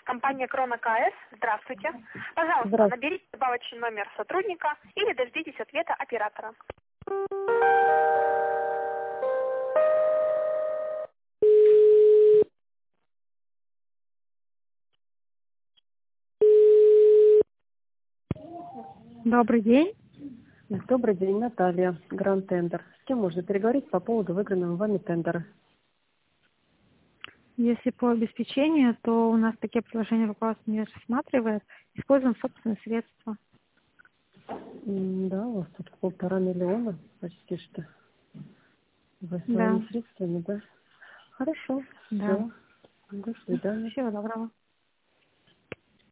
Компания Крона КС. Здравствуйте. Пожалуйста, Здравствуйте. наберите добавочный номер сотрудника или дождитесь ответа оператора. Добрый день. Добрый день, Наталья, Гранд Тендер. С кем можно переговорить по поводу выигранного вами тендера? Если по обеспечению, то у нас такие предложения руководство не рассматривает. Используем собственные средства. Да, у вас тут 1,5 миллиона почти что. Вы Да. своими средствами, да? Хорошо, Да. все. До свидания. Всего доброго.